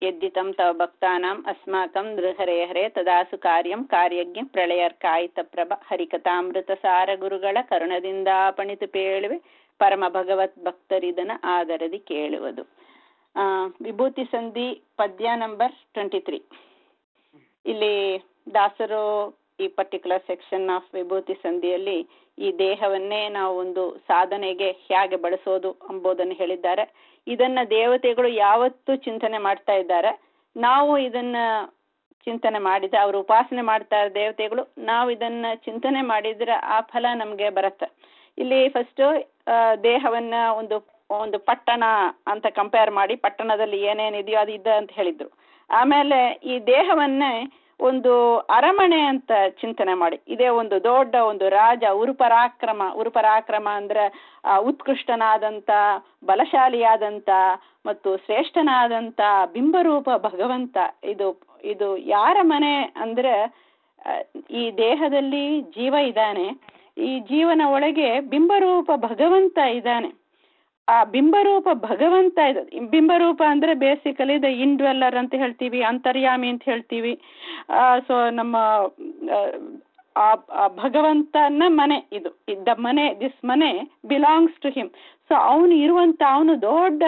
ಯದ್ದಿತಂ ತವ ಭಕ್ತಾನಾಂ ಅಸ್ಮಾಕಂ ನೃಹರೇ ಹರೇ ತದಾಸು ಕಾರ್ಯಜ್ಞ ಪ್ರಳಯರ್ಕಾಯಿತ ಪ್ರಭ ಹರಿಕಥಾಮೃತ ಸಾರ ಗುರುಗಳ ಕರುಣದಿಂದ ಪಣಿತು ಪೇಳುವೆ ಪರಮ ಭಗವತ್ ಭಕ್ತರಿದನ ಆದರದಿ ಕೇಳುವುದು. ವಿಭೂತಿ ಸಂಧಿ ಪದ್ಯ ನಂಬರ್ 23. ಇಲ್ಲಿ ದಾಸರು ಈ ಪರ್ಟಿಕ್ಯುಲರ್ ಸೆಕ್ಷನ್ ಆಫ್ ವಿಭೂತಿ ಸಂಧಿಯಲ್ಲಿ ಈ ದೇಹವನ್ನೇ ನಾವು ಒಂದು ಸಾಧನೆಗೆ ಹೇಗೆ ಬಳಸೋದು ಎಂಬುದನ್ನು ಹೇಳಿದ್ದಾರೆ. ಇದನ್ನ ದೇವತೆಗಳು ಯಾವತ್ತೂ ಚಿಂತನೆ ಮಾಡ್ತಾ ಇದ್ದಾರೆ. ನಾವು ಇದನ್ನ ಚಿಂತನೆ ಮಾಡಿದ, ಅವರು ಉಪಾಸನೆ ಮಾಡ್ತಾ ಇರೋ ದೇವತೆಗಳು, ನಾವು ಇದನ್ನ ಚಿಂತನೆ ಮಾಡಿದ್ರೆ ಆ ಫಲ ನಮ್ಗೆ ಬರುತ್ತೆ. ಇಲ್ಲಿ ಫಸ್ಟ್ ದೇಹವನ್ನ ಒಂದು ಪಟ್ಟಣ ಅಂತ ಕಂಪೇರ್ ಮಾಡಿ, ಪಟ್ಟಣದಲ್ಲಿ ಏನೇನಿದೆಯೋ ಅದು ಇದೆ ಅಂತ ಹೇಳಿದ್ರು. ಆಮೇಲೆ ಈ ದೇಹವನ್ನೇ ಒಂದು ಅರಮನೆ ಅಂತ ಚಿಂತನೆ ಮಾಡಿ, ಇದೇ ಒಂದು ದೊಡ್ಡ ಒಂದು ರಾಜ, ಉರುಪರಾಕ್ರಮ ಅಂದ್ರೆ ಉತ್ಕೃಷ್ಟನಾದಂತ, ಬಲಶಾಲಿಯಾದಂತ ಮತ್ತು ಶ್ರೇಷ್ಠನಾದಂತ ಬಿಂಬರೂಪ ಭಗವಂತ. ಇದು ಯಾರ ಮನೆ ಅಂದ್ರೆ, ಈ ದೇಹದಲ್ಲಿ ಜೀವ ಇದ್ದಾನೆ, ಈ ಜೀವನ ಒಳಗೆ ಬಿಂಬರೂಪ ಭಗವಂತ ಇದ್ದಾನೆ. ಆ ಬಿಂಬರೂಪ ಭಗವಂತ ಇದೆ. ಬಿಂಬರೂಪ ಅಂದ್ರೆ ಬೇಸಿಕಲಿ ದ ಇಂಡ್ವೆಲ್ಲರ್ ಅಂತ ಹೇಳ್ತೀವಿ, ಅಂತರ್ಯಾಮಿ ಅಂತ ಹೇಳ್ತೀವಿ. ಸೊ ನಮ್ಮ ಭಗವಂತನ ಮನೆ ಇದು, ದ ಮನೆ, ದಿಸ್ ಮನೆ ಬಿಲಾಂಗ್ಸ್ ಟು ಹಿಮ್. ಸೊ ಅವನು ದೊಡ್ಡ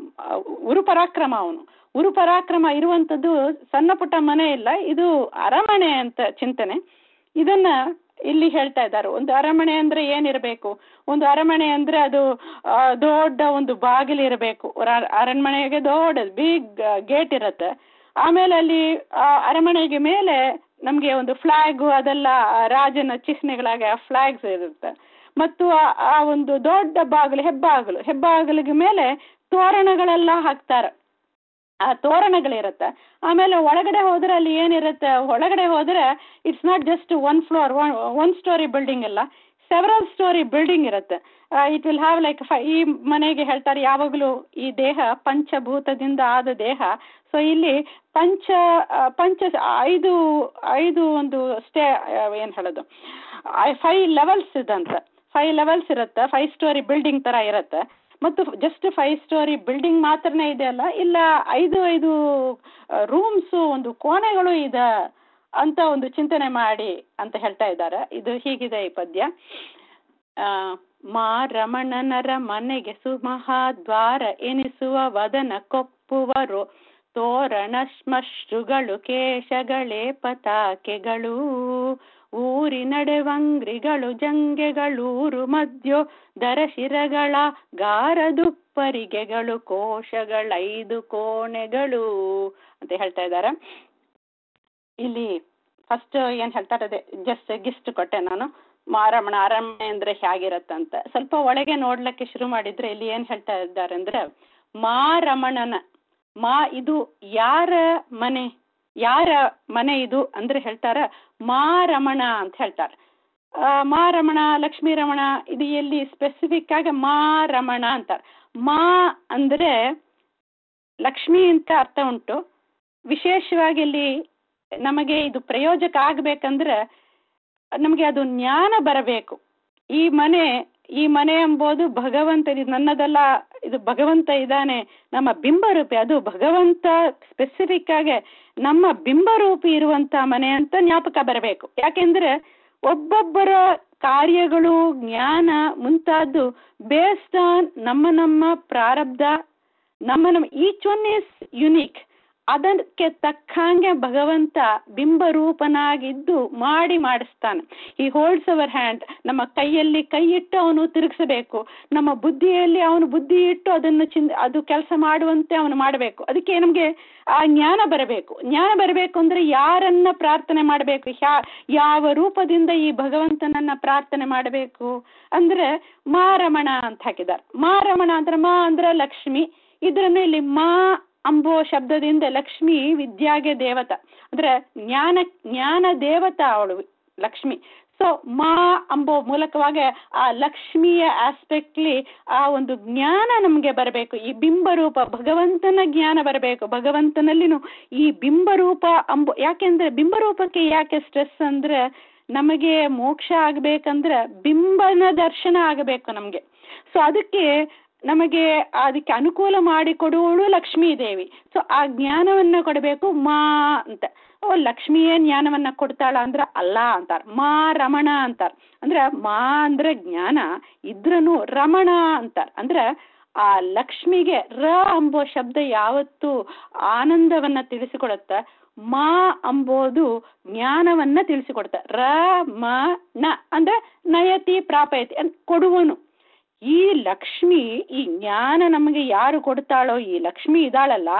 ಉರುಪರಾಕ್ರಮ ಇರುವಂಥದ್ದು ಸಣ್ಣ ಪುಟ್ಟ ಮನೆ ಇಲ್ಲ, ಇದು ಅರಮನೆ ಅಂತ ಚಿಂತನೆ. ಇದನ್ನ ಇಲ್ಲಿ ಹೇಳ್ತಾ ಇದ್ದಾರೆ. ಒಂದು ಅರಮನೆ ಅಂದ್ರೆ ಏನಿರಬೇಕು? ಒಂದು ಅರಮನೆ ಅಂದ್ರೆ ಅದು ದೊಡ್ಡ ಒಂದು ಬಾಗಿಲು ಇರಬೇಕು. ಅರಮನೆಗೆ ದೊಡ್ಡ ಬಿಗ್ ಗೇಟ್ ಇರುತ್ತೆ. ಆಮೇಲೆ ಅಲ್ಲಿ ಅರಮನೆಗೆ ಮೇಲೆ ನಮ್ಗೆ ಒಂದು ಫ್ಲಾಗ್, ಅದೆಲ್ಲ ರಾಜನ ಚಿಹ್ನೆಗಳಾಗಿ ಆ ಫ್ಲಾಗ್ಸ್ ಇರುತ್ತೆ. ಮತ್ತು ಆ ಒಂದು ದೊಡ್ಡ ಬಾಗಿಲು, ಹೆಬ್ಬಾಗಿಲಿಗೆ ಮೇಲೆ ತೋರಣಗಳೆಲ್ಲ ಹಾಕ್ತಾರೆ, ಆ ತೋರಣಗಳಿರುತ್ತೆ. ಆಮೇಲೆ ಒಳಗಡೆ ಹೋದ್ರೆ ಅಲ್ಲಿ ಏನಿರುತ್ತೆ? ಒಳಗಡೆ ಹೋದ್ರೆ it's not just one story building ಅಲ್ಲ, ಸೆವರಲ್ ಸ್ಟೋರಿ ಬಿಲ್ಡಿಂಗ್ ಇರುತ್ತೆ. ಇಟ್ ವಿಲ್ ಹ್ಯಾವ್ ಲೈಕ್ ಈ ಮನೆಗೆ ಹೇಳ್ತಾರೆ ಯಾವಾಗಲೂ ಈ ದೇಹ ಪಂಚಭೂತದಿಂದ ಆದ ದೇಹ. ಸೊ ಇಲ್ಲಿ ಐದು ಒಂದು ಏನ್ ಹೇಳೋದು, 5 ಲೆವೆಲ್ಸ್ ಇದಂತ. 5 ಲೆವೆಲ್ಸ್ ಇರುತ್ತೆ, 5 ಸ್ಟೋರಿ ಬಿಲ್ಡಿಂಗ್ ತರ ಇರುತ್ತೆ. ಮತ್ತು ಜಸ್ಟ್ 5 ಸ್ಟೋರಿ ಬಿಲ್ಡಿಂಗ್ ಮಾತ್ರನೇ ಇದೆ ಅಲ್ಲ, ಇಲ್ಲ 5 ರೂಮ್ಸ್, ಒಂದು ಕೋಣೆಗಳು ಇದೆ ಅಂತ ಒಂದು ಚಿಂತನೆ ಮಾಡಿ ಅಂತ ಹೇಳ್ತಾ ಇದ್ದಾರೆ. ಇದು ಹೀಗಿದೆ ಈ ಪದ್ಯ. ರಮಣನರ ಮನೆಗೆ ಸುಮಹಾದ್ವಾರ ಎನಿಸುವ ವದನ ಕೊಪ್ಪುವರು, ತೋರಣ ಶ್ಮಶ್ರುಗಳು ಕೇಶಗಳೇ ಪತಾಕೆಗಳು, ಊರಿನಡೆವಂಗ್ರಿಗಳು ಜಂಗೆಗಳೂರು ಮಧ್ಯ ದರಶಿರಗಳ ಗಾರದುಪ್ಪರಿಗೆಗಳು, ಕೋಶಗಳೈದು ಕೋಣೆಗಳು ಅಂತ ಹೇಳ್ತಾ ಇದ್ದಾರೆ. ಇಲ್ಲಿ ಫಸ್ಟ್ ಏನ್ ಹೇಳ್ತಾರೆ, ಜಸ್ಟ್ ಗಿಸ್ಟ್ ಕೊಟ್ಟೆ ನಾನು. ರಮಣ ಅರಮನೆ ಅಂದ್ರೆ ಹೇಗಿರತ್ತಂತ ಸ್ವಲ್ಪ ಒಳಗೆ ನೋಡ್ಲಿಕ್ಕೆ ಶುರು ಮಾಡಿದ್ರೆ ಇಲ್ಲಿ ಏನ್ ಹೇಳ್ತಾ ಇದ್ದಾರೆ ಅಂದ್ರೆ, ರಮಣನ ಇದು ಯಾರ ಮನೆ ಇದು ಅಂದ್ರೆ ಹೇಳ್ತಾರ ರಮಣ ಅಂತ ಹೇಳ್ತಾರೆ. ರಮಣ, ಲಕ್ಷ್ಮೀ ರಮಣ, ಇದು ಎಲ್ಲಿ ಸ್ಪೆಸಿಫಿಕ್ ಆಗಿ ರಮಣ ಅಂತಾರೆ. ಅಂದ್ರೆ ಲಕ್ಷ್ಮಿ ಅಂತ ಅರ್ಥ ಉಂಟು. ವಿಶೇಷವಾಗಿ ಇಲ್ಲಿ ನಮಗೆ ಇದು ಪ್ರಯೋಜಕ ಆಗ್ಬೇಕಂದ್ರೆ ನಮಗೆ ಅದು ಜ್ಞಾನ ಬರಬೇಕು. ಈ ಮನೆ ಎಂಬುದು ಭಗವಂತ, ಇದು ನನ್ನದಲ್ಲ, ಇದು ಭಗವಂತ ಇದ್ದಾನೆ, ನಮ್ಮ ಬಿಂಬರೂಪಿ. ಅದು ಭಗವಂತ ಸ್ಪೆಸಿಫಿಕ್ ಆಗಿ ನಮ್ಮ ಬಿಂಬರೂಪಿ ಇರುವಂತ ಮನೆ ಅಂತ ಜ್ಞಾಪಕ ಬರಬೇಕು. ಯಾಕೆಂದ್ರೆ ಒಬ್ಬೊಬ್ಬರ ಕಾರ್ಯಗಳು, ಜ್ಞಾನ ಮುಂತಾದ್ದು ಬೇಸ್ಡ್ ಆನ್ ನಮ್ಮ ಪ್ರಾರಬ್ಧ, ನಮ್ಮ ಈಚ್ ಒನ್ ಈಸ್ ಯುನೀಕ್. ಅದಕ್ಕೆ ತಕ್ಕಂಗೆ ಭಗವಂತ ಬಿಂಬರೂಪನಾಗಿದ್ದು ಮಾಡಿಸ್ತಾನೆ. ಈ ಹೋಲ್ಡ್ಸ್ ಅವರ್ ಹ್ಯಾಂಡ್, ನಮ್ಮ ಕೈಯಲ್ಲಿ ಕೈ ಇಟ್ಟು ಅವನು ತಿರುಗಿಸಬೇಕು, ನಮ್ಮ ಬುದ್ಧಿಯಲ್ಲಿ ಅವನು ಬುದ್ಧಿ ಇಟ್ಟು ಅದು ಕೆಲಸ ಮಾಡುವಂತೆ ಅವನು ಮಾಡಬೇಕು. ಅದಕ್ಕೆ ನಮ್ಗೆ ಆ ಜ್ಞಾನ ಬರಬೇಕು ಅಂದ್ರೆ ಯಾರನ್ನ ಪ್ರಾರ್ಥನೆ ಮಾಡಬೇಕು, ಯಾವ ರೂಪದಿಂದ ಈ ಭಗವಂತನನ್ನ ಪ್ರಾರ್ಥನೆ ಮಾಡಬೇಕು ಅಂದ್ರೆ ರಮಣ ಅಂತ ಹಾಕಿದ್ದಾರೆ. ರಮಣ ಅಂದ್ರೆ ಲಕ್ಷ್ಮಿ. ಇದ್ರನ್ನು ಇಲ್ಲಿ ಅಂಬೋ ಶಬ್ದದಿಂದ ಲಕ್ಷ್ಮಿ ವಿದ್ಯಾಗೆ ದೇವತ, ಅಂದ್ರೆ ಜ್ಞಾನ ದೇವತ ಅವಳು ಲಕ್ಷ್ಮಿ. ಸೊ ಅಂಬೋ ಮೂಲಕವಾಗಿ ಆ ಲಕ್ಷ್ಮಿಯ ಆಸ್ಪೆಕ್ಟ್ಲಿ ಆ ಒಂದು ಜ್ಞಾನ ನಮ್ಗೆ ಬರಬೇಕು. ಈ ಬಿಂಬರೂಪ ಭಗವಂತನ ಜ್ಞಾನ ಬರಬೇಕು. ಭಗವಂತನಲ್ಲಿನೂ ಈ ಬಿಂಬರೂಪ ಯಾಕೆಂದ್ರೆ ಬಿಂಬರೂಪಕ್ಕೆ ಯಾಕೆ ಸ್ಟ್ರೆಸ್ ಅಂದ್ರೆ, ನಮಗೆ ಮೋಕ್ಷ ಆಗ್ಬೇಕಂದ್ರೆ ಬಿಂಬನ ದರ್ಶನ ಆಗಬೇಕು ನಮ್ಗೆ. ಸೊ ಅದಕ್ಕೆ ನಮಗೆ ಅದಕ್ಕೆ ಅನುಕೂಲ ಮಾಡಿಕೊಡುವಳು ಲಕ್ಷ್ಮೀ ದೇವಿ. ಸೊ ಆ ಜ್ಞಾನವನ್ನ ಕೊಡಬೇಕು ಮಾ ಅಂತ. ಲಕ್ಷ್ಮಿಯೇ ಜ್ಞಾನವನ್ನ ಕೊಡ್ತಾಳ ಅಂದ್ರ ಅಲ್ಲ ಅಂತಾರ. ಮಾ ರಮಣ ಅಂತಾರ. ಅಂದ್ರ ಮಾ ಅಂದ್ರೆ ಜ್ಞಾನ ಇದ್ರನು ರಮಣ ಅಂತಾರ. ಅಂದ್ರ ಆ ಲಕ್ಷ್ಮಿಗೆ ರ ಅಂಬೋ ಶಬ್ದ ಯಾವತ್ತು ಆನಂದವನ್ನ ತಿಳಿಸಿಕೊಡುತ್ತ, ಮಾ ಅಂಬೋದು ಜ್ಞಾನವನ್ನ ತಿಳಿಸಿಕೊಡುತ್ತ. ರ ಮ ನ ಅಂದ್ರೆ ನಯತಿ ಪ್ರಾಪಯತಿ ಕೊಡುವನು. ಈ ಲಕ್ಷ್ಮಿ, ಈ ಜ್ಞಾನ ನಮಗೆ ಯಾರು ಕೊಡ್ತಾಳೋ, ಈ ಲಕ್ಷ್ಮಿ ಇದಾಳಲ್ಲ,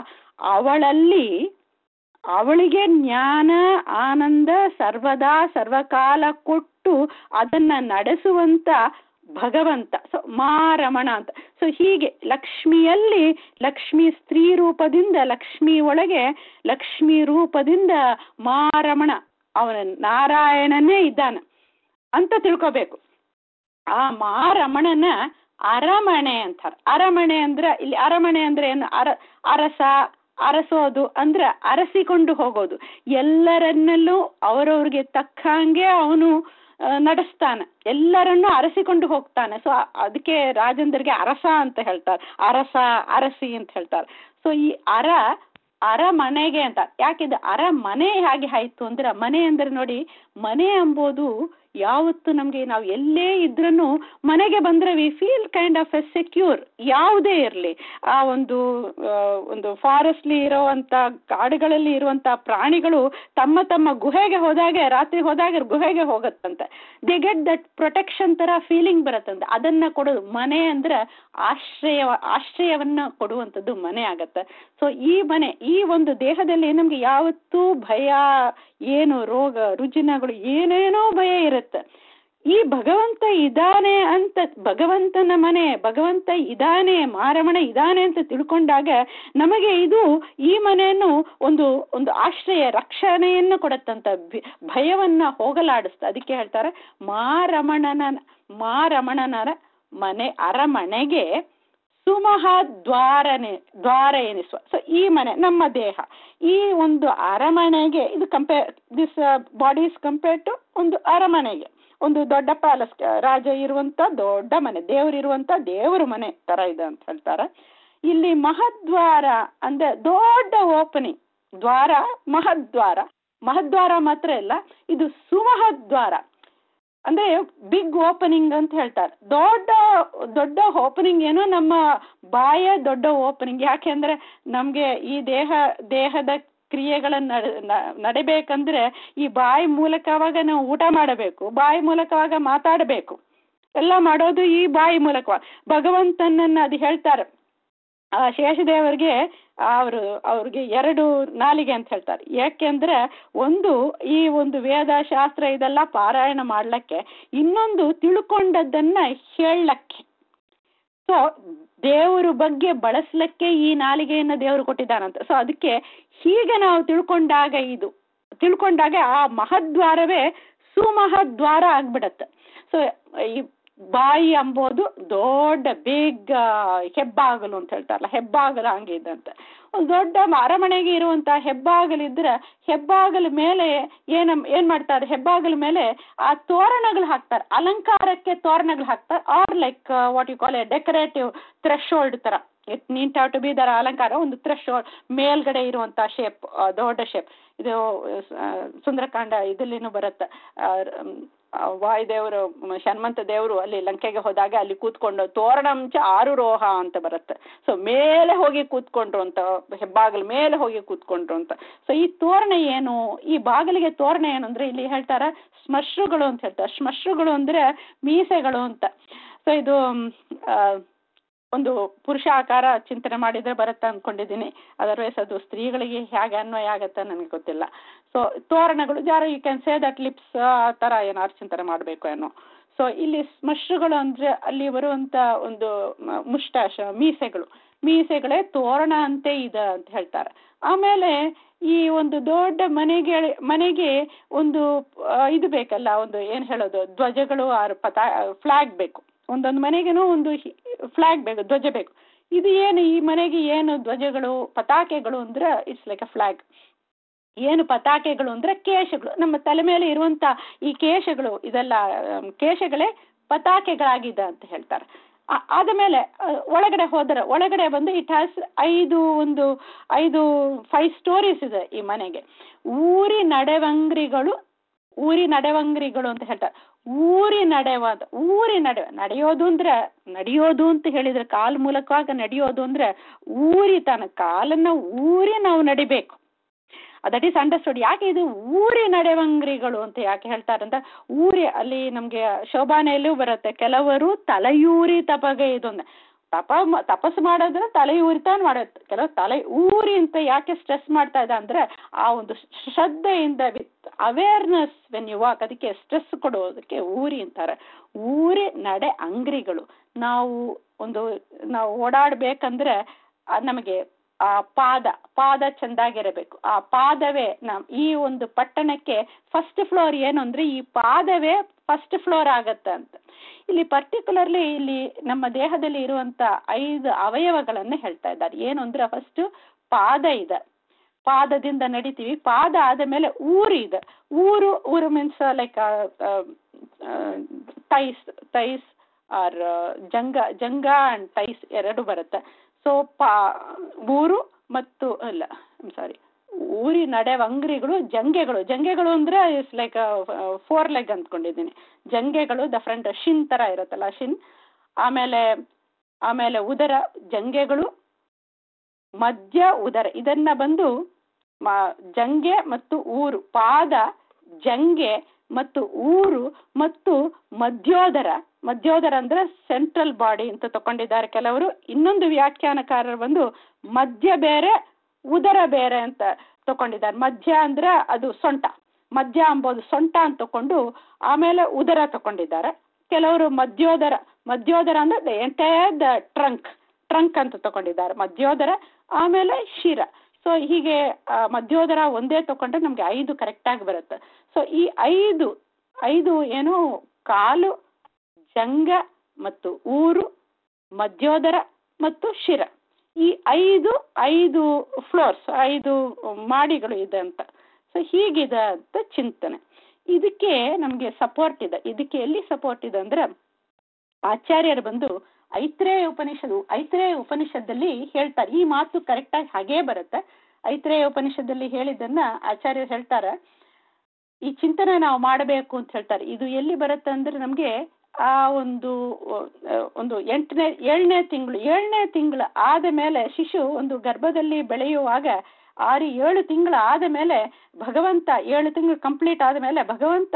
ಅವಳಿಗೆ ಜ್ಞಾನ ಆನಂದ ಸರ್ವದಾ ಸರ್ವಕಾಲ ಕೊಟ್ಟು ಅದನ್ನ ನಡೆಸುವಂತ ಭಗವಂತ. ಸೊ ಮಾರಮಣ ಅಂತ. ಸೊ ಹೀಗೆ ಲಕ್ಷ್ಮಿಯಲ್ಲಿ ಲಕ್ಷ್ಮಿ ಸ್ತ್ರೀ ರೂಪದಿಂದ, ಲಕ್ಷ್ಮಿ ಒಳಗೆ ಲಕ್ಷ್ಮಿ ರೂಪದಿಂದ ಮಾರಮಣ ಅವನ ನಾರಾಯಣನೇ ಇದ್ದಾನೆ ಅಂತ ತಿಳ್ಕೋಬೇಕು. ಆ ಮಾರಮಣನ ಅರಮನೆ ಅಂತಾರೆ. ಅರಮನೆ ಅಂದ್ರೆ ಇಲ್ಲಿ ಅರಮನೆ ಅಂದ್ರೆ ಏನು? ಅರಸೋದು ಅಂದ್ರೆ ಅರಸಿಕೊಂಡು ಹೋಗೋದು. ಎಲ್ಲರನ್ನಲ್ಲೂ ಅವರವ್ರಿಗೆ ತಕ್ಕಂಗೆ ಅವನು ನಡೆಸ್ತಾನೆ, ಎಲ್ಲರನ್ನೂ ಅರಸಿಕೊಂಡು ಹೋಗ್ತಾನೆ. ಸೊ ಅದಕ್ಕೆ ರಾಜೇಂದ್ರಗೆ ಅರಸ ಅಂತ ಹೇಳ್ತಾರೆ, ಅರಸಿ ಅಂತ ಹೇಳ್ತಾರೆ. ಸೊ ಈ ಅರಮನೆಗೆ ಅಂತ ಯಾಕಿದೆ ಅರಮನೆ ಹೇಗೆ ಆಯ್ತು ಅಂದ್ರೆ, ಮನೆ ಅಂದ್ರೆ ನೋಡಿ, ಮನೆ ಎಂಬುದು ಯಾವತ್ತು ನಮ್ಗೆ ನಾವು ಎಲ್ಲೇ ಇದ್ರೂ ಮನೆಗೆ ಬಂದ್ರೆ we feel kind of a secure. ಯಾವುದೇ ಇರಲಿ, ಆ ಒಂದು ಫಾರೆಸ್ಟ್ಲಿ ಇರುವಂತ ಕಾಡುಗಳಲ್ಲಿ ಇರುವಂತ ಪ್ರಾಣಿಗಳು ತಮ್ಮ ತಮ್ಮ ಗುಹೆಗೆ ಹೋದಾಗ, ರಾತ್ರಿ ಹೋದಾಗ ಗುಹೆಗೆ ಹೋಗತ್ತಂತೆ. ದೇ ಗೆಟ್ ದಟ್ ಪ್ರೊಟೆಕ್ಷನ್ ತರ ಫೀಲಿಂಗ್ ಬರತ್ತಂತೆ. ಅದನ್ನ ಕೊಡೋದು ಮನೆ ಅಂದ್ರೆ ಆಶ್ರಯವನ್ನ ಕೊಡುವಂಥದ್ದು ಮನೆ ಆಗತ್ತೆ. ಸೊ ಈ ಮನೆ, ಈ ಒಂದು ದೇಹದಲ್ಲಿ ನಮ್ಗೆ ಯಾವತ್ತೂ ಭಯ, ಏನು ರೋಗ ರುಜಿನಗಳು ಏನೇನೋ ಭಯ ಇರುತ್ತೆ. ಈ ಭಗವಂತ ಇದ್ದಾನೆ ಅಂತ, ಭಗವಂತನ ಮನೆ, ಭಗವಂತ ಇದ್ದಾನೆ, ಮಾರಮಣ ಇದ್ದಾನೆ ಅಂತ ತಿಳ್ಕೊಂಡಾಗ ನಮಗೆ ಇದು ಈ ಮನೆಯನ್ನು ಒಂದು ಆಶ್ರಯ, ರಕ್ಷಣೆಯನ್ನು ಕೊಡತ್ತಂತ, ಭಯವನ್ನ ಹೋಗಲಾಡಿಸ್ತ. ಅದಕ್ಕೆ ಹೇಳ್ತಾರೆ ಮಾರಮಣನ ಮನೆ ಅರಮನೆಗೆ ಸುಮಹ ದ್ವಾರ ಎನಿಸುವ. ಸೊ ಈ ಮನೆ ನಮ್ಮ ದೇಹ, ಈ ಒಂದು ಅರಮನೆಗೆ ಇದು this body is compared to ಒಂದು ಅರಮನೆಗೆ, ಒಂದು ದೊಡ್ಡ ಪ್ಯಾಲೇಸ್, ರಾಜ ಇರುವಂತ ದೊಡ್ಡ ಮನೆ, ದೇವರಿರುವಂತ ದೇವರ ಮನೆ ತರ ಇದೆ ಅಂತ ಹೇಳ್ತಾರೆ. ಇಲ್ಲಿ ಮಹದ್ವಾರ ಅಂದ್ರೆ ದೊಡ್ಡ ಓಪನಿಂಗ್ ದ್ವಾರ, ಮಹದ್ವಾರ ಮಾತ್ರ ಇಲ್ಲ, ಇದು ಸುಮಹದ್ವಾರ ಅಂದ್ರೆ ಬಿಗ್ ಓಪನಿಂಗ್ ಅಂತ ಹೇಳ್ತಾರೆ. ದೊಡ್ಡ ಓಪನಿಂಗ್ ಏನು, ನಮ್ಮ ಬಾಯ ದೊಡ್ಡ ಓಪನಿಂಗ್. ಯಾಕೆಂದ್ರೆ ನಮ್ಗೆ ಈ ದೇಹದ ಕ್ರಿಯೆಗಳನ್ನ ನಡಿಬೇಕಂದ್ರೆ ಈ ಬಾಯಿ ಮೂಲಕವಾಗ ನಾವು ಊಟ ಮಾಡಬೇಕು, ಬಾಯಿ ಮೂಲಕವಾಗ ಮಾತಾಡಬೇಕು, ಎಲ್ಲ ಮಾಡೋದು ಈ ಬಾಯಿ ಮೂಲಕವಾಗಿ. ಭಗವಂತನನ್ನ ಅದು ಹೇಳ್ತಾರೆ, ಆ ಶೇಷದೇವರಿಗೆ ಅವ್ರಿಗೆ 2 ನಾಲಿಗೆ ಅಂತ ಹೇಳ್ತಾರೆ. ಯಾಕೆಂದ್ರೆ ಈ ಒಂದು ವೇದ ಶಾಸ್ತ್ರ ಇದೆಲ್ಲ ಪಾರಾಯಣ ಮಾಡ್ಲಿಕ್ಕೆ, ಇನ್ನೊಂದು ತಿಳ್ಕೊಂಡದ್ದನ್ನ ಹೇಳಕ್ಕೆ. ಸೊ ದೇವರ ಬಗ್ಗೆ ಬಳಸ್ಲಿಕ್ಕೆ ಈ ನಾಲಿಗೆಯನ್ನ ದೇವರು ಕೊಟ್ಟಿದ್ದಾನಂತ. ಸೊ ಅದಕ್ಕೆ ಹೀಗೆ ನಾವು ತಿಳ್ಕೊಂಡಾಗ ಆ ಮಹದ್ವಾರವೇ ಸುಮಹದ್ವಾರ ಆಗ್ಬಿಡತ್ತೆ. ಸೊ ಈ ಬಾಯಿ ಎಂಬುದು ದೊಡ್ಡ ಬೇಗ ಹೆಬ್ಬಾಗಲು ಅಂತ ಹೇಳ್ತಾರಲ್ಲ, ಹೆಬ್ಬಾಗಲು ಹಂಗೆ ಇದ್ದಂತೆ. ಒಂದು ದೊಡ್ಡ ಅರಮನೆಗೆ ಇರುವಂತ ಹೆಬ್ಬಾಗಲಿದ್ರೆ, ಹೆಬ್ಬಾಗಲ ಮೇಲೆ ಏನ್ ಮಾಡ್ತಾರೆ, ಹೆಬ್ಬಾಗಲ ಮೇಲೆ ಆ ತೋರಣಗಳು ಹಾಕ್ತಾರೆ, ಅಲಂಕಾರಕ್ಕೆ ತೋರಣಗಳು ಹಾಕ್ತಾರೆ. Are like what you call a decorative threshold ತರ. ಇಟ್ ನೀಡ್ ಟು ಬಿ ದರ ಅಲಂಕಾರ, ಒಂದು ಥ್ರೆಶೋಲ್ಡ್ ಮೇಲ್ಗಡೆ ಇರುವಂತ ಶೇಪ್, ದೊಡ್ಡ ಶೇಪ್. ಇದು ಸುಂದರಕಾಂಡ ಇದಲ್ಲಿನೂ ಬರುತ್ತೆ. ವಾಯುದೇವರು, ಹನುಮಂತ ದೇವರು ಅಲ್ಲಿ ಲಂಕೆಗೆ ಹೋದಾಗ ಅಲ್ಲಿ ಕೂತ್ಕೊಂಡು ತೋರಣಂಚ ಆರುರೋಹ ಅಂತ ಬರುತ್ತೆ. ಸೊ ಮೇಲೆ ಹೋಗಿ ಕೂತ್ಕೊಂಡ್ರು ಅಂತ, ಹೆಬ್ಬಾಗಲ ಮೇಲೆ ಹೋಗಿ ಕೂತ್ಕೊಂಡ್ರು ಅಂತ. ಸೊ ಈ ತೋರಣ ಏನು, ಈ ಬಾಗಿಲಿಗೆ ತೋರಣ ಏನು ಅಂದ್ರೆ ಇಲ್ಲಿ ಹೇಳ್ತಾರ ಶ್ಮಶ್ರುಗಳು ಅಂತ ಹೇಳ್ತಾರೆ. ಶ್ಮಶ್ರುಗಳು ಅಂದ್ರೆ ಮೀಸೆಗಳು ಅಂತ. ಸೊ ಇದು ಒಂದು ಪುರುಷ ಆಕಾರ ಚಿಂತನೆ ಮಾಡಿದ್ರೆ ಬರುತ್ತೆ ಅಂದ್ಕೊಂಡಿದ್ದೀನಿ. ಅದರ್ವೈಸ್ ಅದು ಸ್ತ್ರೀಗಳಿಗೆ ಹೇಗೆ ಅನ್ವಯ ಆಗತ್ತೆ ನನಗೆ ಗೊತ್ತಿಲ್ಲ. ಸೊ ತೋರಣಗಳು, ಯಾರು you can say that lips ಆ ಥರ ಏನಾದ್ರು ಚಿಂತನೆ ಮಾಡಬೇಕು ಏನೋ. ಸೊ ಇಲ್ಲಿ ಸ್ಮಶ್ರುಗಳು ಅಂದ್ರೆ ಅಲ್ಲಿ ಬರುವಂತ ಒಂದು ಮುಷ್ಟಾಶ, ಮೀಸೆಗಳೇ ತೋರಣ ಅಂತೆ ಇದೆ ಅಂತ ಹೇಳ್ತಾರೆ. ಆಮೇಲೆ ಈ ಒಂದು ದೊಡ್ಡ ಮನೆಗೆ ಒಂದು ಇದು ಬೇಕಲ್ಲ, ಒಂದು ಏನ್ ಹೇಳೋದು, ಧ್ವಜಗಳು ಫ್ಲಾಗ್ ಬೇಕು. ಒಂದೊಂದು ಮನೆಗೇನೋ ಒಂದು ಫ್ಲಾಗ್ ಬೇಕು, ಧ್ವಜ ಬೇಕು. ಇದು ಏನು, ಈ ಮನೆಗೆ ಏನು ಧ್ವಜಗಳು, ಪತಾಕೆಗಳು ಅಂದ್ರೆ ಇಟ್ಸ್ ಲೈಕ್ ಅ ಫ್ಲಾಗ್. ಏನು ಪತಾಕೆಗಳು ಅಂದ್ರೆ ಕೇಶಗಳು, ನಮ್ಮ ತಲೆ ಮೇಲೆ ಇರುವಂತ ಈ ಕೇಶಗಳು, ಇದೆಲ್ಲ ಕೇಶಗಳೇ ಪತಾಕೆಗಳಾಗಿದೆ ಅಂತ ಹೇಳ್ತಾರೆ. ಆದಮೇಲೆ ಒಳಗಡೆ ಹೋದರೆ ಒಳಗಡೆ ಬಂದು ಇಟ್ ಹ್ಯಾಸ್ 5 ಸ್ಟೋರೀಸ್ ಇದೆ ಈ ಮನೆಗೆ. ಊರಿ ನಡೆವಂಗ್ರಿಗಳು ಅಂತ ಹೇಳ್ತಾರೆ. ನಡೆಯೋದು ಅಂತ ಹೇಳಿದ್ರೆ ಕಾಲ್ ಮೂಲಕವಾಗ ನಡೆಯೋದು ಅಂದ್ರೆ ಕಾಲನ್ನ ಊರಿ ನಾವು ನಡಿಬೇಕು. That is understood. ಯಾಕೆ ಇದು ಊರಿ ನಡೆವಂಗ್ರಿಗಳು ಅಂತ ಯಾಕೆ ಹೇಳ್ತಾರಂತ, ಅಲ್ಲಿ ನಮ್ಗೆ ಶೋಭಾನೆಯಲ್ಲೂ ಬರುತ್ತೆ, ಕೆಲವರು ತಲೆಯೂರಿ ತಪಗೆ ಇದೊಂದು ತಪಸ್ಸು ಮಾಡೋದ್ರೆ ತಲೆಯೂರಿತಾನು ಮಾಡುತ್ತೆ, ಕೆಲವರು ತಲೆ ಊರಿ ಅಂತ ಯಾಕೆ ಸ್ಟ್ರೆಸ್ ಮಾಡ್ತಾ ಇದ್ದ ಅಂದ್ರೆ ಆ ಒಂದು ಶ್ರದ್ಧೆಯಿಂದ with awareness when you walk, ಅದಕ್ಕೆ ಸ್ಟ್ರೆಸ್ ಕೊಡೋದಕ್ಕೆ ಊರಿ ಅಂತಾರೆ. ಊರಿ ನಡೆ ಅಂಗ್ರಿಗಳು. ನಾವು ಓಡಾಡ್ಬೇಕಂದ್ರೆ ನಮಗೆ ಆ ಪಾದ ಚೆಂದಾಗಿರಬೇಕು. ಆ ಪಾದವೇ ಈ ಒಂದು ಪಟ್ಟಣಕ್ಕೆ ಫಸ್ಟ್ ಫ್ಲೋರ್ ಏನು ಅಂದ್ರೆ ಈ ಪಾದವೇ ಫಸ್ಟ್ ಫ್ಲೋರ್ ಆಗತ್ತೆ ಅಂತ. ಇಲ್ಲಿ ಪರ್ಟಿಕ್ಯುಲರ್ಲಿ ಇಲ್ಲಿ ನಮ್ಮ ದೇಹದಲ್ಲಿ ಇರುವಂತ 5 ಅವಯವಗಳನ್ನ ಹೇಳ್ತಾ ಇದ್ದಾರೆ. ಏನು ಅಂದ್ರೆ ಫಸ್ಟ್ ಪಾದ ಇದೆ, ಪಾದದಿಂದ ನಡಿತೀವಿ. ಪಾದ ಆದ ಮೇಲೆ ಊರು ಇದೆ. ಊರು ಮೀನ್ಸ್ ಲೈಕ್ ಟೈಸ್ ಆರ್ ಜಂಗ ಅಂಡ್ ಟೈಸ್ ಎರಡು ಬರುತ್ತೆ. ಸೊ ಊರು ಮತ್ತು ಊರಿ ನಡೆವಂಗ್ರಿಗಳು, ಜಂಗೆಗಳು ಅಂದ್ರೆ ಇಟ್ಸ್ ಲೈಕ್ 4 ಲೆಗ್ ಅಂದ್ಕೊಂಡಿದ್ದೀನಿ. ಜಂಗೆಗಳು ದ ಫ್ರಂಟ್ ಶಿನ್ ತರ ಇರುತ್ತಲ್ಲ, ಶಿನ್. ಆಮೇಲೆ ಉದರ, ಜಂಗೆಗಳು, ಮಧ್ಯ, ಉದರ. ಇದನ್ನ ಬಂದು ಜಂಗೆ ಮತ್ತು ಊರು, ಪಾದ, ಜಂಗೆ ಮತ್ತು ಊರು ಮತ್ತು ಮಧ್ಯೋದರ ಅಂದ್ರೆ ಸೆಂಟ್ರಲ್ ಬಾಡಿ ಅಂತ ತಕೊಂಡಿದ್ದಾರೆ ಕೆಲವರು. ಇನ್ನೊಂದು ವ್ಯಾಖ್ಯಾನಕಾರರು ಬಂದು ಮಧ್ಯ ಬೇರೆ ಉದರ ಬೇರೆ ಅಂತ ತಕೊಂಡಿದ್ದಾರೆ. ಮಧ್ಯ ಅಂದ್ರೆ ಅದು ಸೊಂಟ, ಮಧ್ಯ ಅಂಬೋದು ಸೊಂಟ ಅಂತ ತಕೊಂಡು ಆಮೇಲೆ ಉದರ ತಕೊಂಡಿದ್ದಾರೆ. ಕೆಲವರು ಮಧ್ಯೋದರ ಅಂದ್ರೆ ಎಂಟೈರ್ ದ ಟ್ರಂಕ್ ಅಂತ ತಕೊಂಡಿದ್ದಾರೆ ಮಧ್ಯೋದರ. ಆಮೇಲೆ ಶಿರ. ಸೊ ಹೀಗೆ ಮಧ್ಯೋದರ ಒಂದೇ ತಕೊಂಡ್ರೆ ನಮ್ಗೆ 5 ಕರೆಕ್ಟ್ ಆಗಿ ಬರುತ್ತೆ. ಸೊ ಈ 5 ಏನು ಕಾಲು, ಜಂಗ ಮತ್ತು ಊರು, ಮಧ್ಯೋದರ ಮತ್ತು ಶಿರ, ಈ 5 ಫ್ಲೋರ್ಸ್, 5 ಮಾಡಿಗಳು ಇದೆ ಅಂತ. ಸೊ ಹೀಗಿದೆ ಅಂತ ಚಿಂತನೆ. ಇದಕ್ಕೆ ನಮ್ಗೆ ಸಪೋರ್ಟ್ ಇದೆ. ಇದಕ್ಕೆ ಎಲ್ಲಿ ಸಪೋರ್ಟ್ ಇದೆ ಅಂದ್ರೆ ಆಚಾರ್ಯರು ಬಂದು ಐತ್ರೇಯ ಉಪನಿಷತ್ತಲ್ಲಿ ಹೇಳ್ತಾರೆ. ಈ ಮಾತು ಕರೆಕ್ಟ್ ಆಗಿ ಹಾಗೇ ಬರುತ್ತೆ. ಐತ್ರೇಯ ಉಪನಿಷತ್ತಲ್ಲಿ ಹೇಳಿದ್ದನ್ನ ಆಚಾರ್ಯರು ಹೇಳ್ತಾರೆ, ಈ ಚಿಂತನೆ ನಾವು ಮಾಡಬೇಕು ಅಂತ ಹೇಳ್ತಾರೆ. ಇದು ಎಲ್ಲಿ ಬರುತ್ತೆ ಅಂದ್ರೆ ನಮ್ಗೆ ಆ ಒಂದು 7ನೇ ತಿಂಗಳು ಆದ ಮೇಲೆ ಶಿಶು ಒಂದು ಗರ್ಭದಲ್ಲಿ ಬೆಳೆಯುವಾಗ 6-7 ತಿಂಗಳು ಆದ ಮೇಲೆ ಭಗವಂತ 7 ತಿಂಗಳು ಕಂಪ್ಲೀಟ್ ಆದ ಮೇಲೆ ಭಗವಂತ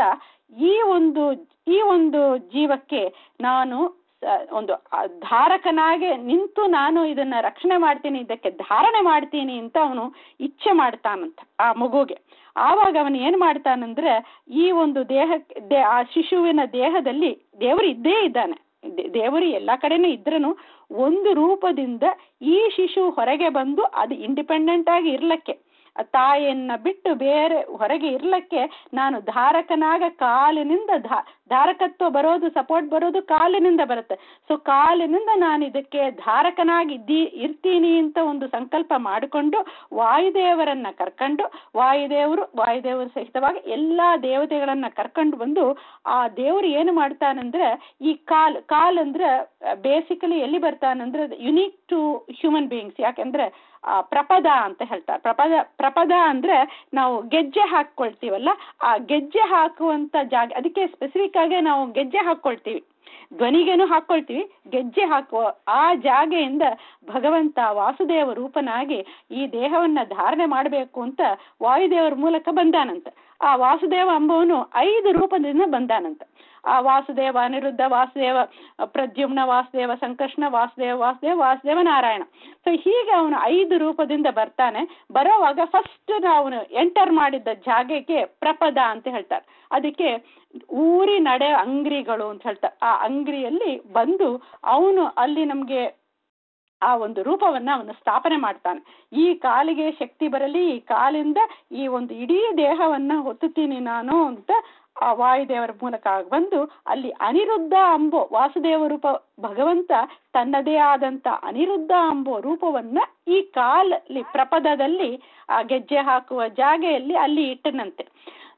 ಈ ಒಂದು ಜೀವಕ್ಕೆ ನಾನು ಒಂದು ಧಾರಕನಾಗೆ ನಿಂತು ನಾನು ಇದನ್ನ ರಕ್ಷಣೆ ಮಾಡ್ತೀನಿ, ಇದಕ್ಕೆ ಧಾರಣೆ ಮಾಡ್ತೀನಿ ಅಂತ ಅವನು ಇಚ್ಛೆ ಮಾಡ್ತಾನಂತ ಆ ಮಗುಗೆ. ಆವಾಗ ಅವನು ಏನ್ ಮಾಡ್ತಾನಂದ್ರೆ ಈ ಒಂದು ಆ ಶಿಶುವಿನ ದೇಹದಲ್ಲಿ ದೇವರು ಇದ್ದೇ ಇದ್ದಾನೆ. ದೇವರು ಎಲ್ಲಾ ಕಡೆನೂ ಇದ್ರನು ಒಂದು ರೂಪದಿಂದ ಈ ಶಿಶು ಹೊರಗೆ ಬಂದು ಅದು ಇಂಡಿಪೆಂಡೆಂಟ್ ಆಗಿ ಇರ್ಲಕ್ಕೆ, ತಾಯಿಯನ್ನ ಬಿಟ್ಟು ಬೇರೆ ಹೊರಗೆ ಇರ್ಲಕ್ಕೆ ನಾನು ಧಾರಕನಾಗ ಕಾಲಿನಿಂದ ಧಾರಕತ್ವ ಬರೋದು, ಸಪೋರ್ಟ್ ಬರೋದು ಕಾಲಿನಿಂದ ಬರುತ್ತೆ. ಸೊ ಕಾಲಿನಿಂದ ನಾನು ಇದಕ್ಕೆ ಧಾರಕನಾಗಿ ಇರ್ತೀನಿ ಅಂತ ಒಂದು ಸಂಕಲ್ಪ ಮಾಡಿಕೊಂಡು ವಾಯುದೇವರನ್ನ ಕರ್ಕೊಂಡು ವಾಯುದೇವರು ಸಹಿತವಾಗಿ ಎಲ್ಲಾ ದೇವತೆಗಳನ್ನ ಕರ್ಕೊಂಡು ಬಂದು ಆ ದೇವರು ಏನು ಮಾಡ್ತಾನಂದ್ರೆ ಈ ಕಾಲ್ ಅಂದ್ರೆ ಬೇಸಿಕಲಿ ಎಲ್ಲಿ ಬರ್ತಾನಂದ್ರೆ ಯುನೀಕ್ ಟು ಹ್ಯೂಮನ್ ಬೀಯಿಂಗ್ಸ್. ಯಾಕೆಂದ್ರೆ ಪ್ರಪದ ಅಂತ ಹೇಳ್ತಾರೆ. ಪ್ರಪದ ಅಂದ್ರೆ ನಾವು ಗೆಜ್ಜೆ ಹಾಕೊಳ್ತೀವಲ್ಲ, ಆ ಗೆಜ್ಜೆ ಹಾಕುವಂತ ಜಾಗ, ಅದಕ್ಕೆ ಸ್ಪೆಸಿಫಿಕ್ ಆಗಿ ನಾವು ಗೆಜ್ಜೆ ಹಾಕೊಳ್ತೀವಿ, ಧ್ವನಿಗೇನು ಹಾಕೊಳ್ತೀವಿ, ಗೆಜ್ಜೆ ಹಾಕುವ ಆ ಜಾಗೆಯಿಂದ ಭಗವಂತ ವಾಸುದೇವ ರೂಪನಾಗಿ ಈ ದೇಹವನ್ನ ಧಾರಣೆ ಮಾಡಬೇಕು ಅಂತ ವಾಯುದೇವರ ಮೂಲಕ ಬಂದಾನಂತ. ಆ ವಾಸುದೇವ ಅಂಬವನು 5 ರೂಪದಿಂದ ಬಂದಾನಂತ. ಆ ವಾಸುದೇವ ಅನಿರುದ್ಧ, ವಾಸುದೇವ ಪ್ರದ್ಯುಮ್ನ, ವಾಸುದೇವ ಸಂಕರ್ಷಣ, ವಾಸುದೇವ ನಾರಾಯಣ. ಸೊ ಹೀಗೆ ಅವನು 5 ರೂಪದಿಂದ ಬರ್ತಾನೆ. ಬರೋವಾಗ ಫಸ್ಟ್ ಅವನು ಎಂಟರ್ ಮಾಡಿದ್ದ ಜಾಗಕ್ಕೆ ಪ್ರಪದ ಅಂತ ಹೇಳ್ತಾರೆ. ಅದಕ್ಕೆ ಊರಿ ನಡೆ ಅಂಗ್ರಿಗಳು ಅಂತ ಹೇಳ್ತಾರೆ. ಆ ಅಂಗ್ರಿಯಲ್ಲಿ ಬಂದು ಅವನು ಅಲ್ಲಿ ನಮ್ಗೆ ಆ ಒಂದು ರೂಪವನ್ನ ಅವನು ಸ್ಥಾಪನೆ ಮಾಡ್ತಾನೆ. ಈ ಕಾಲಿಗೆ ಶಕ್ತಿ ಬರಲಿ, ಈ ಕಾಲಿಂದ ಈ ಒಂದು ಇಡೀ ದೇಹವನ್ನ ಹೊತ್ತುತ್ತೀನಿ ನಾನು ಅಂತ ಆ ವಾಯುದೇವರ ಮೂಲಕ ಬಂದು ಅಲ್ಲಿ ಅನಿರುದ್ಧ ಅಂಬೋ ವಾಸುದೇವ ರೂಪ ಭಗವಂತ ತನ್ನದೇ ಆದಂತ ಅನಿರುದ್ಧ ಅಂಬೋ ರೂಪವನ್ನ ಈ ಕಾಲಲ್ಲಿ ಪ್ರಪದದಲ್ಲಿ ಆ ಗೆಜ್ಜೆ ಹಾಕುವ ಜಾಗೆಯಲ್ಲಿ ಅಲ್ಲಿ ಇಟ್ಟನಂತೆ.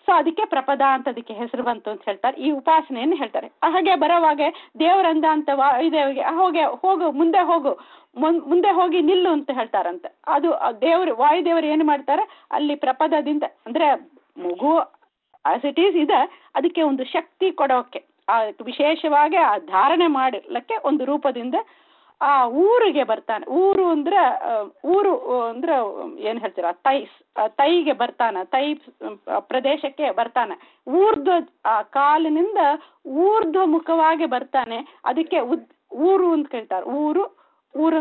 ಸೊ ಅದಕ್ಕೆ ಪ್ರಪದ ಅಂತ ಅದಕ್ಕೆ ಹೆಸರು ಬಂತು ಅಂತ ಹೇಳ್ತಾರೆ. ಈ ಉಪಾಸನೆಯನ್ನು ಹೇಳ್ತಾರೆ. ಹಾಗೆ ಬರೋವಾಗ ದೇವರಂದ ಅಂತ ವಾಯುದೇವರಿಗೆ ಹೋಗು ಮುಂದೆ ಹೋಗಿ ನಿಲ್ಲು ಅಂತ ಹೇಳ್ತಾರಂತೆ. ಅದು ದೇವರು ವಾಯುದೇವರು ಏನು ಮಾಡ್ತಾರೆ, ಅಲ್ಲಿ ಪ್ರಪದದಿಂದ ಅಂದ್ರೆ ಮಗು ಆಸ್ ಇಟ್ ಈಸ್ ಇದೆ, ಅದಕ್ಕೆ ಒಂದು ಶಕ್ತಿ ಕೊಡೋಕೆ, ವಿಶೇಷವಾಗಿ ಆ ಧಾರಣೆ ಮಾಡಲಿಕ್ಕೆ ಒಂದು ರೂಪದಿಂದ ಆ ಊರಿಗೆ ಬರ್ತಾನೆ. ಊರು ಅಂದ್ರೆ ಏನ್ ಹೇಳ್ತೀರ, ತೈಗೆ ಬರ್ತಾನೆ, ತೈ ಪ್ರದೇಶಕ್ಕೆ ಬರ್ತಾನೆ. ಆ ಕಾಲಿನಿಂದ ಊರ್ಧ್ವ ಮುಖವಾಗಿ ಬರ್ತಾನೆ. ಅದಕ್ಕೆ ಊರು ಅಂತ ಕೇಳ್ತಾರೆ. ಊರು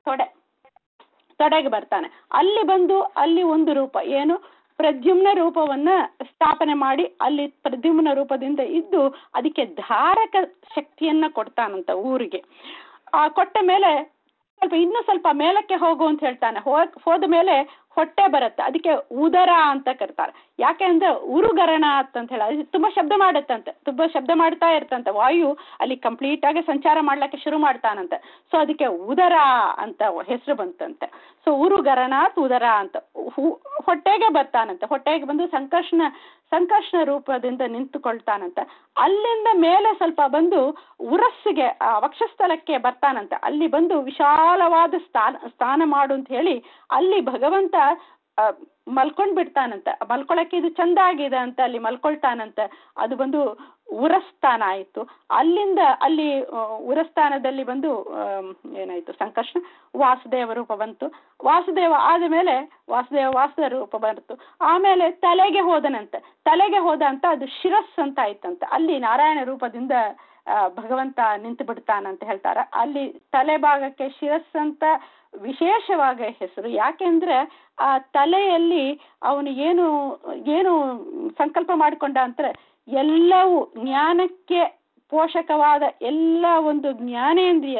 ತೊಡೆಗೆ ಬರ್ತಾನೆ. ಅಲ್ಲಿ ಬಂದು ಅಲ್ಲಿ ಒಂದು ರೂಪ ಏನು ಪ್ರದ್ಯುಮ್ನ ರೂಪವನ್ನ ಸ್ಥಾಪನೆ ಮಾಡಿ ಅಲ್ಲಿ ಪ್ರದ್ಯುಮ್ನ ರೂಪದಿಂದ ಇದ್ದು ಅದಕ್ಕೆ ಧಾರಕ ಶಕ್ತಿಯನ್ನ ಕೊಡ್ತಾನಂತ ಊರಿಗೆ. ಕೊಟ್ಟ ಮೇಲೆ ಇನ್ನೂ ಸ್ವಲ್ಪ ಮೇಲಕ್ಕೆ ಹೋಗು ಅಂತ ಹೇಳ್ತಾನೆ. ಹೋದ ಮೇಲೆ ಹೊಟ್ಟೆ ಬರುತ್ತೆ, ಅದಕ್ಕೆ ಉದರ ಅಂತ ಕರ್ತಾರೆ. ಯಾಕೆ ಅಂದ್ರೆ ಉರುಗರಣ ಅಂತ ಹೇಳ, ತುಂಬಾ ಶಬ್ದ ಮಾಡುತ್ತಂತೆ, ತುಂಬಾ ಶಬ್ದ ಮಾಡ್ತಾ ಇರ್ತಂತೆ. ವಾಯು ಅಲ್ಲಿ ಕಂಪ್ಲೀಟ್ ಆಗಿ ಸಂಚಾರ ಮಾಡ್ಲಿಕ್ಕೆ ಶುರು ಮಾಡ್ತಾನಂತೆ. ಸೊ ಅದಕ್ಕೆ ಉದರ ಅಂತ ಹೆಸರು ಬಂತಂತೆ. ಸೊ ಉರುಗರಣಾತ್ ಉದರ ಅಂತ ಹೊಟ್ಟೆಗೆ ಬರ್ತಾನಂತೆ. ಹೊಟ್ಟೆಗೆ ಬಂದು ಸಂಕರ್ಷಣ ರೂಪದಿಂದ ನಿಂತುಕೊಳ್ತಾನಂತ. ಅಲ್ಲಿಂದ ಮೇಲೆ ಸ್ವಲ್ಪ ಬಂದು ಉರಸ್ಸಿಗೆ ವಕ್ಷಸ್ಥಲಕ್ಕೆ ಬರ್ತಾನಂತ. ಅಲ್ಲಿ ಬಂದು ವಿಶಾಲವಾದ ಸ್ಥಾನ ಮಾಡು ಅಂತ ಹೇಳಿ ಅಲ್ಲಿ ಭಗವಂತ ಮಲ್ಕೊಂಡ್ ಬಿಡ್ತಾನಂತ. ಮಲ್ಕೊಳಕ್ಕೆ ಇದು ಚಂದ ಆಗಿದೆ ಅಂತ ಅಲ್ಲಿ ಮಲ್ಕೊಳ್ತಾನಂತ. ಅದು ಬಂದು ಉರಸ್ಥಾನ ಆಯಿತು. ಅಲ್ಲಿಂದ ಅಲ್ಲಿ ಉರಸ್ಥಾನದಲ್ಲಿ ಬಂದು ಏನಾಯ್ತು, ಸಂಕರ್ಷಣ ವಾಸುದೇವ ರೂಪ ಬಂತು. ವಾಸುದೇವ ಆದ ಮೇಲೆ ವಾಸುದೇವ ರೂಪ ಬಂತು. ಆಮೇಲೆ ತಲೆಗೆ ಹೋದ ಅಂತ ಅದು ಶಿರಸ್ ಅಂತ ಆಯ್ತಂತ. ಅಲ್ಲಿ ನಾರಾಯಣ ರೂಪದಿಂದ ಭಗವಂತ ನಿಂತು ಬಿಡ್ತಾನಂತ ಹೇಳ್ತಾರ. ಅಲ್ಲಿ ತಲೆ ಭಾಗಕ್ಕೆ ಶಿರಸ್ ಅಂತ ವಿಶೇಷವಾಗಿ ಹೆಸರು. ಯಾಕೆಂದ್ರೆ ಆ ತಲೆಯಲ್ಲಿ ಅವನು ಏನು ಸಂಕಲ್ಪ ಮಾಡಿಕೊಂಡ ಅಂದ್ರೆ ಎಲ್ಲವೂ ಜ್ಞಾನಕ್ಕೆ ಪೋಷಕವಾದ ಎಲ್ಲ ಒಂದು ಜ್ಞಾನೇಂದ್ರಿಯ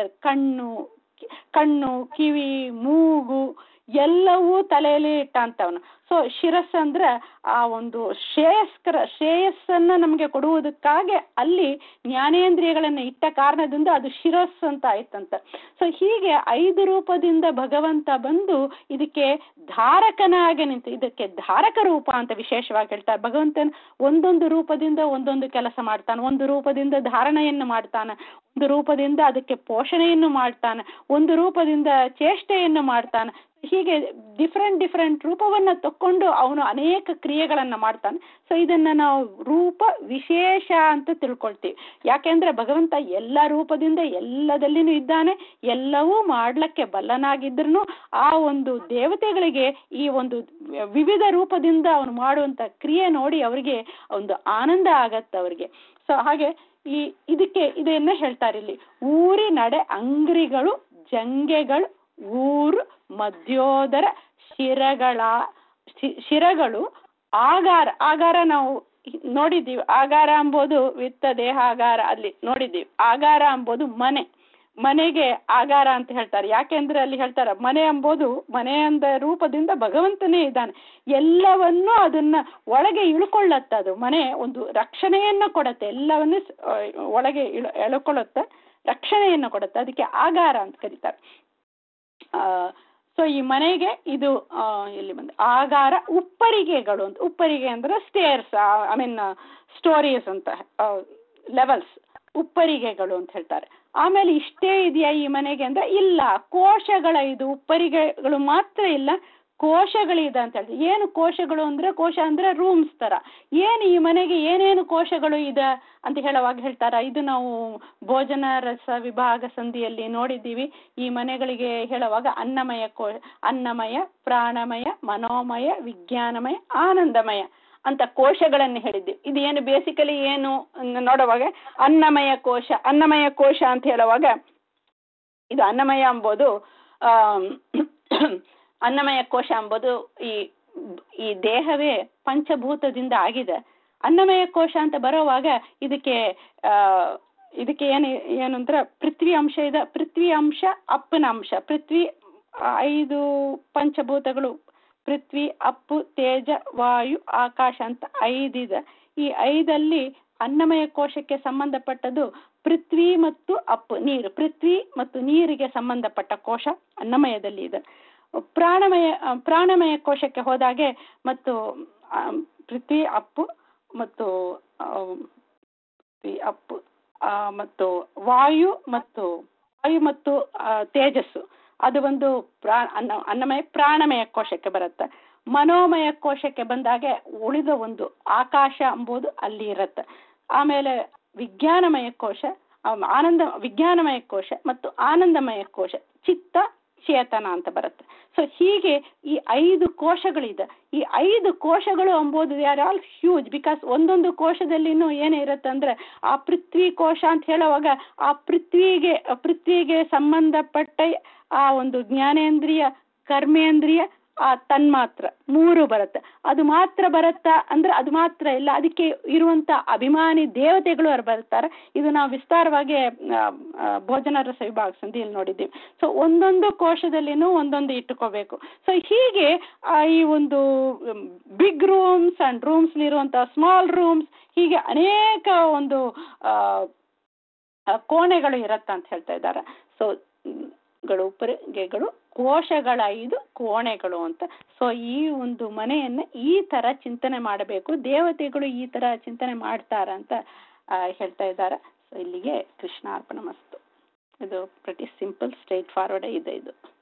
ಕಣ್ಣು ಕಿವಿ ಮೂಗು ಎಲ್ಲವೂ ತಲೆಯಲ್ಲಿ ಇಟ್ಟಂತವನು. ಸೊ ಶಿರಸ್ ಅಂದ್ರೆ ಆ ಒಂದು ಶ್ರೇಯಸ್ಸನ್ನ ನಮಗೆ ಕೊಡುವುದಕ್ಕಾಗಿ ಅಲ್ಲಿ ಜ್ಞಾನೇಂದ್ರಿಯಗಳನ್ನ ಇಟ್ಟ ಕಾರಣದಿಂದ ಅದು ಶಿರಸ್ ಅಂತ ಆಯ್ತಂತ. ಸೊ ಹೀಗೆ 5 ರೂಪದಿಂದ ಭಗವಂತ ಬಂದು ಇದಕ್ಕೆ ಧಾರಕನಾಗಿ ನಿಂತು, ಇದಕ್ಕೆ ಧಾರಕ ರೂಪ ಅಂತ ವಿಶೇಷವಾಗಿ ಹೇಳ್ತಾರೆ. ಭಗವಂತನ ಒಂದೊಂದು ರೂಪದಿಂದ ಒಂದೊಂದು ಕೆಲಸ ಮಾಡ್ತಾನೆ. ಒಂದು ರೂಪದಿಂದ ಧಾರಣೆಯನ್ನು ಮಾಡ್ತಾನೆ, ಒಂದು ರೂಪದಿಂದ ಅದಕ್ಕೆ ಪೋಷಣೆಯನ್ನು ಮಾಡ್ತಾನೆ, ಒಂದು ರೂಪದಿಂದ ಚೇಷ್ಟೆಯನ್ನು ಮಾಡ್ತಾನೆ. ಹೀಗೆ ಡಿಫರೆಂಟ್ ರೂಪವನ್ನ ತಕ್ಕೊಂಡು ಅವನು ಅನೇಕ ಕ್ರಿಯೆಗಳನ್ನ ಮಾಡ್ತಾನೆ. ಸೊ ಇದನ್ನ ನಾವು ರೂಪ ವಿಶೇಷ ಅಂತ ತಿಳ್ಕೊಳ್ತೀವಿ. ಯಾಕೆಂದ್ರೆ ಭಗವಂತ ಎಲ್ಲ ರೂಪದಿಂದ ಎಲ್ಲದಲ್ಲಿನೂ ಇದ್ದಾನೆ, ಎಲ್ಲವೂ ಮಾಡ್ಲಿಕ್ಕೆ ಬಲ್ಲನಾಗಿದ್ರು ಆ ಒಂದು ದೇವತೆಗಳಿಗೆ ಈ ಒಂದು ವಿವಿಧ ರೂಪದಿಂದ ಅವನು ಮಾಡುವಂತ ಕ್ರಿಯೆ ನೋಡಿ ಅವರಿಗೆ ಒಂದು ಆನಂದ ಆಗತ್ತೆ ಅವರಿಗೆ. ಸೊ ಹಾಗೆ ಇದನ್ನ ಹೇಳ್ತಾರೆ ಇಲ್ಲಿ. ಊರಿ ನಡೆ ಅಂಗ್ರಿಗಳು ಜಂಗೆಗಳು ಊರು ಮಧ್ಯೋದರ ಶಿರಗಳು ಆಗಾರ ನಾವು ನೋಡಿದ್ದೀವಿ. ಆಗಾರ ಎಂಬುದು ವಿತ್ತ ದೇಹಾಗಾರ ಅಲ್ಲಿ ನೋಡಿದ್ದೀವಿ. ಆಗಾರ ಎಂಬುದು ಮನೆಗೆ ಆಗಾರ ಅಂತ ಹೇಳ್ತಾರೆ. ಯಾಕೆಂದ್ರೆ ಅಲ್ಲಿ ಹೇಳ್ತಾರೆ ಮನೆ ಎಂಬುದು ಮನೆಯಂದ ರೂಪದಿಂದ ಭಗವಂತನೇ ಇದ್ದಾನೆ. ಎಲ್ಲವನ್ನೂ ಅದನ್ನ ಒಳಗೆ ಇಳ್ಕೊಳ್ಳತ್ತೆ. ಅದು ಮನೆ ಒಂದು ರಕ್ಷಣೆಯನ್ನ ಕೊಡತ್ತೆ, ಎಲ್ಲವನ್ನೂ ಒಳಗೆ ಎಳ್ಕೊಳ್ಳುತ್ತೆ, ರಕ್ಷಣೆಯನ್ನು ಕೊಡುತ್ತೆ. ಅದಕ್ಕೆ ಆಗಾರ ಅಂತ ಕರೀತಾರೆ. ಸೊ ಈ ಮನೆಗೆ ಇದು ಎಲ್ಲಿ ಬಂದ ಆಗಾರ. ಉಪ್ಪರಿಗೆಗಳು ಅಂತ, ಉಪ್ಪರಿಗೆ ಅಂದ್ರೆ ಸ್ಟೇರ್ಸ್, ಸ್ಟೋರೀಸ್ ಅಂತ ಲೆವೆಲ್ಸ್, ಉಪ್ಪರಿಗೆಗಳು ಅಂತ ಹೇಳ್ತಾರೆ. ಆಮೇಲೆ ಇಷ್ಟೇ ಇದೆಯಾ ಈ ಮನೆಗೆ ಅಂದ್ರೆ ಇಲ್ಲ, ಕೋಶಗಳ ಇದು ಉಪ್ಪರಿಗೆಗಳು ಮಾತ್ರ ಇಲ್ಲ, ಕೋಶಗಳಿದೆ ಅಂತ ಹೇಳ್ತಾರೆ. ಏನು ಕೋಶಗಳು ಅಂದ್ರೆ, ಕೋಶ ಅಂದ್ರೆ ರೂಮ್ಸ್ ತರ. ಏನು ಈ ಮನೆಗೆ ಏನೇನು ಕೋಶಗಳು ಇದೆ ಅಂತ ಹೇಳುವಾಗ ಹೇಳ್ತಾರ. ಇದು ನಾವು ಭೋಜನ ರಸ ವಿಭಾಗ ಸಂಧಿಯಲ್ಲಿ ನೋಡಿದ್ದೀವಿ. ಈ ಮನೆಗಳಿಗೆ ಹೇಳುವಾಗ ಅನ್ನಮಯ ಪ್ರಾಣಮಯ ಮನೋಮಯ ವಿಜ್ಞಾನಮಯ ಆನಂದಮಯ ಅಂತ ಕೋಶಗಳನ್ನು ಹೇಳಿದ್ದೀವಿ. ಇದು ಏನು ಬೇಸಿಕಲಿ ಏನು ನೋಡುವಾಗ ಅನ್ನಮಯ ಕೋಶ ಅಂತ ಹೇಳುವಾಗ ಇದು ಅನ್ನಮಯ ಎಂಬುದು ಅನ್ನಮಯ ಕೋಶ ಎಂಬುದು ಈ ದೇಹವೇ ಪಂಚಭೂತದಿಂದ ಆಗಿದೆ. ಅನ್ನಮಯ ಕೋಶ ಅಂತ ಬರೋವಾಗ ಇದಕ್ಕೆ ಏನಂದ್ರೆ ಪೃಥ್ವಿ ಅಂಶ ಇದೆ. ಪೃಥ್ವಿ ಅಂಶ ಅಪ್ಪನ ಅಂಶ. ಪೃಥ್ವಿ 5 ಪಂಚಭೂತಗಳು, ಪೃಥ್ವಿ ಅಪ್ಪು ತೇಜ ವಾಯು ಆಕಾಶ ಅಂತ 5 ಇದೆ. ಈ 5ಅಲ್ಲಿ ಅನ್ನಮಯ ಕೋಶಕ್ಕೆ ಸಂಬಂಧಪಟ್ಟದ್ದು ಪೃಥ್ವಿ ಮತ್ತು ಅಪ್ಪು ನೀರು. ಪೃಥ್ವಿ ಮತ್ತು ನೀರಿಗೆ ಸಂಬಂಧಪಟ್ಟ ಕೋಶ ಅನ್ನಮಯದಲ್ಲಿ ಇದೆ. ಪ್ರಾಣಮಯ ಕೋಶಕ್ಕೆ ಹೋದಾಗೆ ಮತ್ತು ಪೃಥ್ವಿ ಅಪ್ಪು ಮತ್ತು ಅಪ್ಪು ಮತ್ತು ವಾಯು ಮತ್ತು ತೇಜಸ್ಸು, ಅದು ಒಂದು ಅನ್ನಮಯ ಪ್ರಾಣಮಯ ಕೋಶಕ್ಕೆ ಬರುತ್ತೆ. ಮನೋಮಯ ಕೋಶಕ್ಕೆ ಬಂದಾಗೆ ಉಳಿದ ಒಂದು ಆಕಾಶ ಎಂಬುದು ಅಲ್ಲಿ ಇರುತ್ತೆ. ಆಮೇಲೆ ವಿಜ್ಞಾನಮಯ ಕೋಶ, ವಿಜ್ಞಾನಮಯ ಕೋಶ ಮತ್ತು ಆನಂದಮಯ ಕೋಶ, ಚಿತ್ತ ಚೇತನ ಅಂತ ಬರುತ್ತೆ. ಸೊ ಹೀಗೆ ಈ 5 ಕೋಶಗಳಿದೆ. ಈ 5 ಕೋಶಗಳು ಎಂಬುದು they are all huge, because ಒಂದೊಂದು ಕೋಶದಲ್ಲಿನೂ ಏನೇ ಇರುತ್ತೆ ಅಂದ್ರೆ ಆ ಪೃಥ್ವಿ ಕೋಶ ಅಂತ ಹೇಳುವಾಗ ಆ ಪೃಥ್ವಿಗೆ ಸಂಬಂಧಪಟ್ಟ ಆ ಒಂದು ಜ್ಞಾನೇಂದ್ರಿಯ, ಕರ್ಮೇಂದ್ರಿಯ, ಆ ತನ್ಮಾತ್ರ 3 ಬರುತ್ತೆ. ಅದು ಮಾತ್ರ ಬರುತ್ತಾ ಅಂದ್ರೆ ಅದು ಮಾತ್ರ ಇಲ್ಲ, ಅದಕ್ಕೆ ಇರುವಂತ ಅಭಿಮಾನಿ ದೇವತೆಗಳು ಅವ್ರು ಬರ್ತಾರೆ. ಇದು ನಾವು ವಿಸ್ತಾರವಾಗಿ ಭೋಜನ ರಸ ವಿಭಾಗ ಸಂಧಿಯಲ್ಲಿ ನೋಡಿದ್ದೀವಿ. ಸೊ ಒಂದೊಂದು ಕೋಶದಲ್ಲಿನೂ ಒಂದೊಂದು ಇಟ್ಟುಕೋಬೇಕು. ಸೊ ಹೀಗೆ ಈ ಒಂದು ಬಿಗ್ ರೂಮ್ಸ್ ಅಂಡ್ ರೂಮ್ಸ್ ಇರುವಂತಹ ಸ್ಮಾಲ್ ರೂಮ್ಸ್, ಹೀಗೆ ಅನೇಕ ಒಂದು ಕೋಣೆಗಳು ಇರತ್ತ ಅಂತ ಹೇಳ್ತಾ ಇದ್ದಾರೆ. ಸೊ ಗಳು ಕೋಶಗಳ 5 ಕೋಣೆಗಳು ಅಂತ. ಸೊ ಈ ಒಂದು ಮನೆಯನ್ನ ಈ ತರ ಚಿಂತನೆ ಮಾಡಬೇಕು, ದೇವತೆಗಳು ಈ ತರ ಚಿಂತನೆ ಮಾಡ್ತಾರ ಅಂತ ಹೇಳ್ತಾ ಇದ್ದಾರೆ. ಸೊ ಇಲ್ಲಿಗೆ ಕೃಷ್ಣಾರ್ಪಣ ಮಸ್ತು. ಇದು ಪ್ರತಿ ಸಿಂಪಲ್ ಸ್ಟ್ರೈಟ್ ಫಾರ್ವರ್ಡ್ ಇದೆ ಇದು.